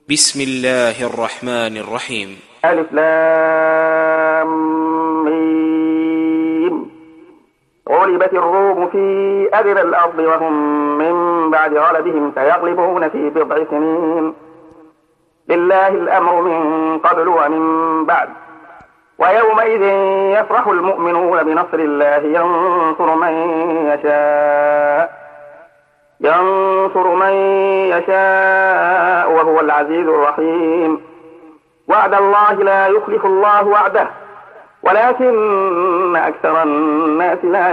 بسم الله الرحمن الرحيم. ألف لام ميم. غلبت الروم في أدنى الأرض وهم من بعد غلبهم سيغلبون في بضع سنين. لله الأمر من قبل ومن بعد. ويومئذ يفرح المؤمنون بنصر الله ينصر من يشاء وهو العزيز الرحيم. وعد الله لا يخلف الله وعده ولكن أكثر الناس لا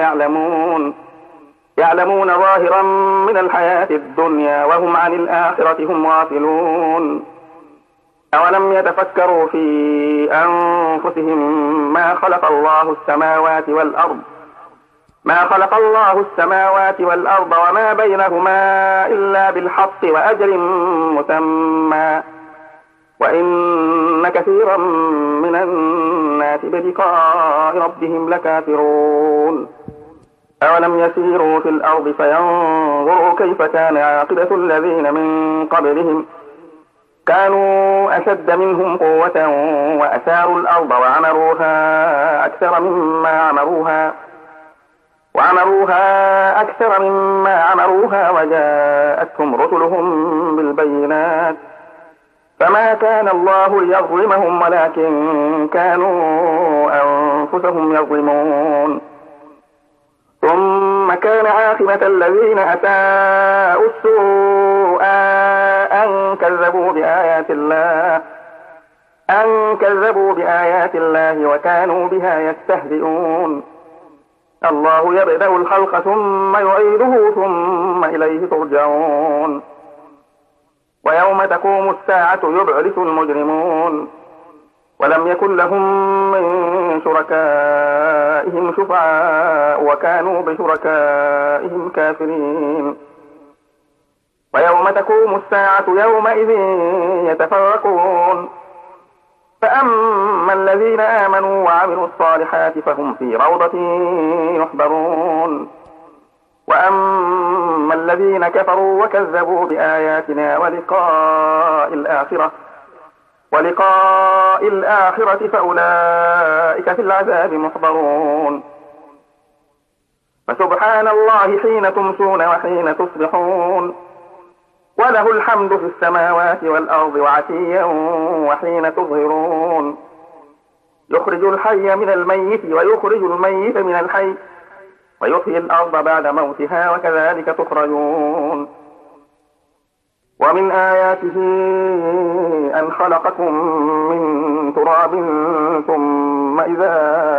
يعلمون ظاهرا من الحياة الدنيا وهم عن الآخرة هم غافلون. أولم يتفكروا في أنفسهم ما خلق الله السماوات والأرض وما بينهما إلا بالحق وأجل مسمى وإن كثيرا من الناس بلقاء ربهم لكافرون. أولم يسيروا في الأرض فينظروا كيف كان عاقبة الذين من قبلهم كانوا أشد منهم قوة وأثاروا الأرض وعمروها أكثر مما عمروها وجاءتهم رسلهم بالبينات فما كان الله ليظلمهم ولكن كانوا أنفسهم يظلمون. ثم كان عاقبة الذين أساءوا السوء أن كذبوا بآيات الله وكانوا بها يستهزئون. الله يبدأ الخلق ثم يعيده ثم إليه ترجعون. ويوم تقوم الساعة يبعث المجرمون ولم يكن لهم من شركائهم شفعاء وكانوا بشركائهم كافرين. ويوم تقوم الساعة يومئذ يتفرقون فأما الذين آمنوا وعملوا الصالحات فهم في روضة يحبرون وأما الذين كفروا وكذبوا بآياتنا ولقاء الآخرة فأولئك في العذاب محضرون. فسبحان الله حين تمسون وحين تصبحون وله الحمد في السماوات والأرض وعشيا وحين تظهرون. يخرج الحي من الميت ويخرج الميت من الحي ويحيي الأرض بعد موتها وكذلك تخرجون. ومن آياته أن خلقكم من تراب ثم إذا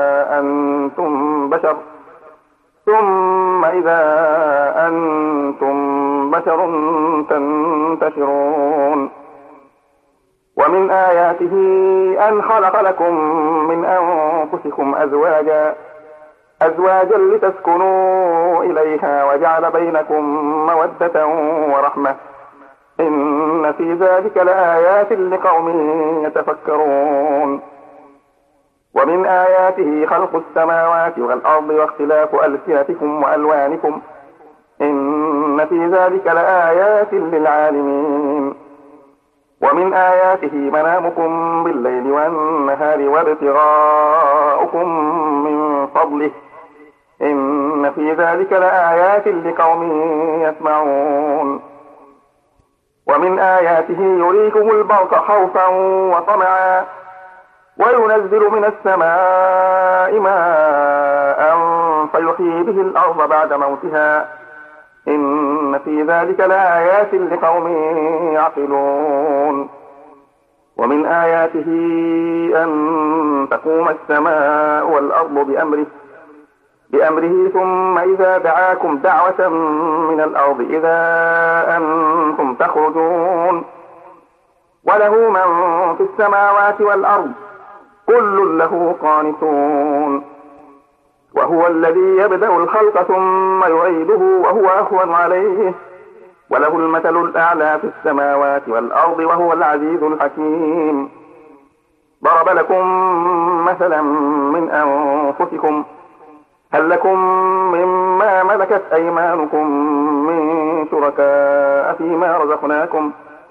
أنتم بشر تنتشرون. ومن آياته أن خلق لكم من أنفسكم أزواجا لتسكنوا إليها وجعل بينكم مودة ورحمة إن في ذلك لآيات لقوم يتفكرون. ومن آياته خلق السماوات والأرض واختلاف ألسنتكم وألوانكم إن في ذلك لآيات للعالمين. ومن آياته منامكم بالليل والنهار وابتغاؤكم من فضله إن في ذلك لآيات لقوم يسمعون. ومن آياته يريكم البرق خوفا وطمعا وينزل من السماء ماء فيحيي به الأرض بعد موتها إن في ذلك لآيات لقوم يعقلون. ومن آياته أن تقوم السماء والأرض بأمره ثم إذا دعاكم دعوة من الأرض إذا أنتم تخرجون. وله من في السماوات والأرض كل له قانتون. وهو الذي يبدأ الخلق ثم يعيده وهو أهون عليه وله المثل الأعلى في السماوات والأرض وهو العزيز الحكيم. ضرب لكم مثلا من أنفسكم هل لكم مما ملكت أيمانكم من شركاء فيما رزقناكم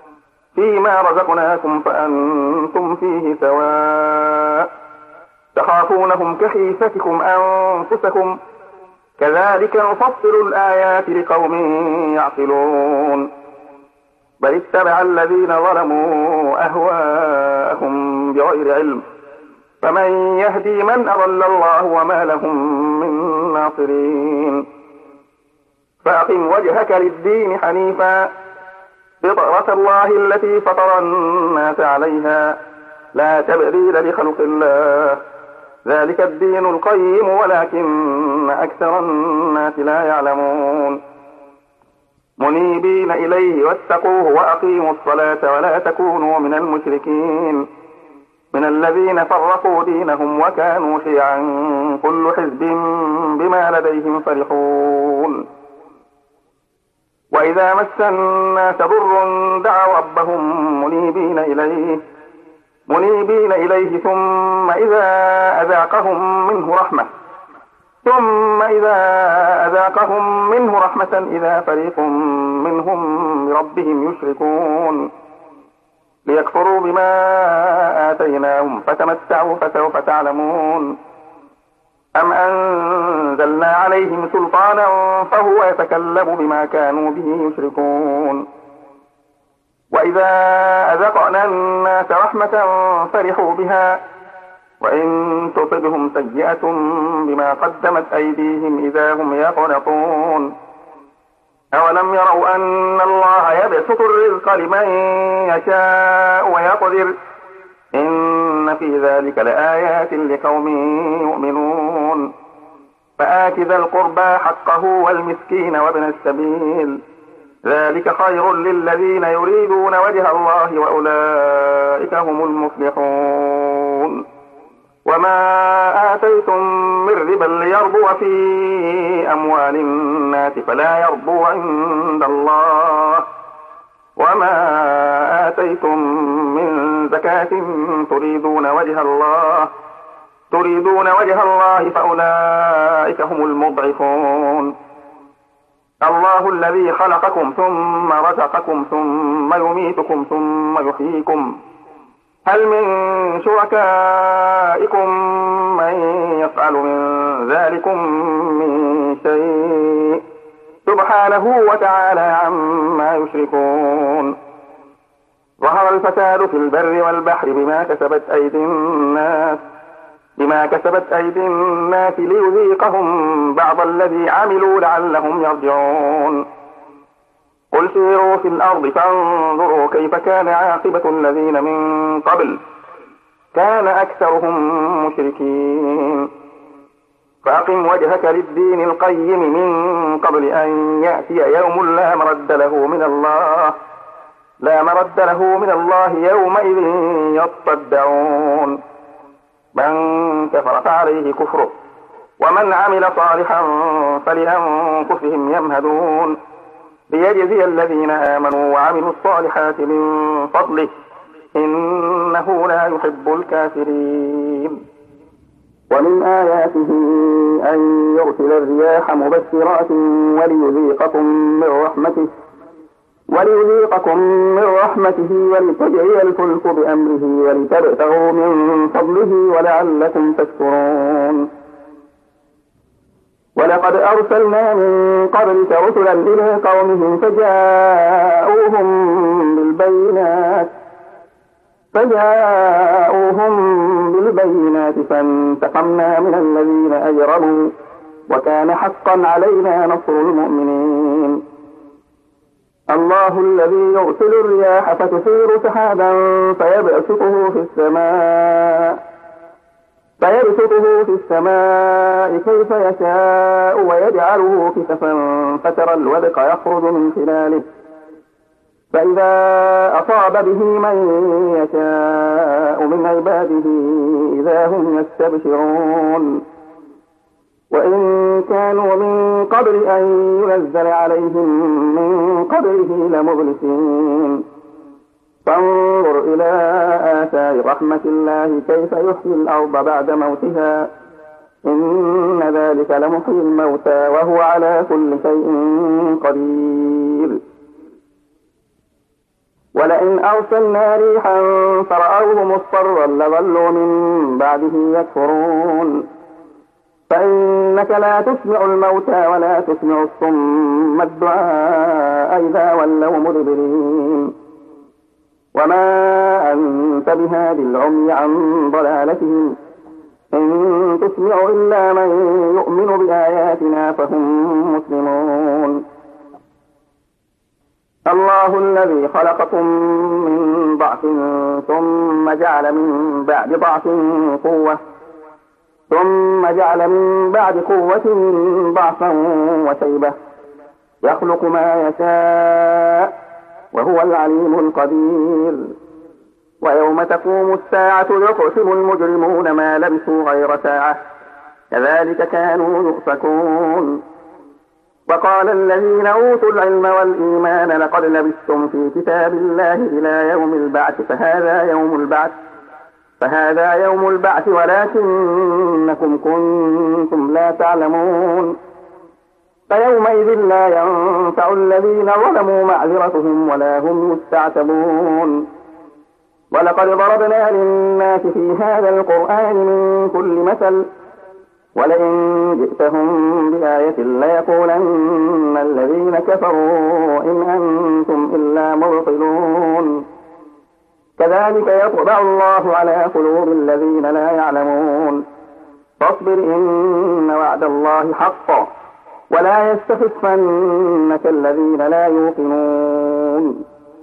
فيما رزقناكم فأنتم فيه سواء تخافونهم كخيفتكم أنفسكم كذلك نفصل الآيات لقوم يعقلون بل اتبع الذين ظلموا أهواءهم بغير علم فمن يهدي من أضل الله وما لهم من ناصرين فأقم وجهك للدين حنيفا فطرة الله التي فطر الناس عليها لا تبديل لخلق الله ذلك الدين القيم ولكن أكثر الناس لا يعلمون منيبين إليه واتقوه وأقيموا الصلاة ولا تكونوا من المشركين من الذين فرقوا دينهم وكانوا شيعا كل حزب بما لديهم فرحون وإذا مس الناس ضر دعوا ربهم منيبين إليه ثم إذا أذاقهم منه رحمة إذا فريق منهم بربهم يشركون ليكفروا بما آتيناهم فتمتعوا فسوف تعلمون أم أنزلنا عليهم سلطانا فهو يتكلم بما كانوا به يشركون وإذا أذقنا الناس رحمة فرحوا بها وإن تصبهم سيئة بما قدمت أيديهم إذا هم يقنطون أولم يروا أن الله يبسط الرزق لمن يشاء ويقدر إن في ذلك لآيات لقوم يؤمنون فآت ذا القربى حقه والمسكين وابن السبيل ذلك خير للذين يريدون وجه الله وأولئك هم المفلحون وما آتيتم من ربا ليربو في أموال الناس فلا يربو عند الله وما آتيتم من زكاة تريدون وجه الله فأولئك هم المضعفون الله الذي خلقكم ثم رزقكم ثم يميتكم ثم يحييكم هل من شركائكم من يفعل من ذلكم من شيء سبحانه وتعالى عما يشركون ظهر الفساد في البر والبحر بما كسبت أيدي الناس ليذيقهم بعض الذي عملوا لعلهم يرجعون قل سيروا في الأرض فانظروا كيف كان عاقبة الذين من قبل كان أكثرهم مشركين فأقم وجهك للدين القيم من قبل أن يأتي يوم لا مرد له من الله يومئذ يصدعون من كفر فعليه كفره ومن عمل صالحا فلأنفسهم يمهدون ليجزي الذين آمنوا وعملوا الصالحات من فضله إنه لا يحب الكافرين ومن آياته أن يرسل الرياح مبشرات وليذيقكم من رحمته ولتجري الفلك بأمره ولتبتغوا من فضله ولعلكم تشكرون ولقد أرسلنا من قبلك رسلا إلى قومهم فجاءوهم بالبينات فانتقمنا من الذين أجرموا وكان حقا علينا نصر المؤمنين الله الذي يرسل الرياح فتثير سحابا فيبسطه في السماء كيف يشاء ويجعله كسفا فترى الودق يخرج من خلاله فإذا أصاب به من يشاء من عباده إذا هم يستبشرون وإن كانوا من قبل أن ينزل عليهم من قبله لمبلسين فانظر إلى آثار رحمة الله كيف يحيي الأرض بعد موتها إن ذلك لمحيي الموتى وهو على كل شيء قدير ولئن أرسلنا ريحا فرأوه مصفرا لظلوا من بعده يكفرون فإنك لا تسمع الموتى ولا تسمع الصم الدعاء إذا ولوا مدبرين وما أنت بهاد العمي عن ضلالتهم إن تسمع إلا من يؤمن بآياتنا فهم مسلمون الله الذي خلقكم من ضعف ثم جعل من بعد ضعف قوة ثم جعل من بعد قوة ضعفا وشيبة يخلق ما يشاء وهو العليم القدير ويوم تقوم الساعة يقسم المجرمون ما لبثوا غير ساعة كذلك كانوا يؤفكون وقال الذين أوتوا العلم والإيمان لقد لبثتم في كتاب الله إلى يوم البعث فهذا يوم البعث ولكنكم كنتم لا تعلمون فيومئذ لا ينفع الذين ظلموا معذرتهم ولا هم يستعتبون ولقد ضربنا للناس في هذا القرآن من كل مثل ولئن جئتهم بآية ليقولن الذين كفروا إن أنتم إلا مبطلون كذلك يطبع الله على قلوب الذين لا يعلمون فاصبر إن وعد الله حق ولا يستخفنك الذين لا يوقنون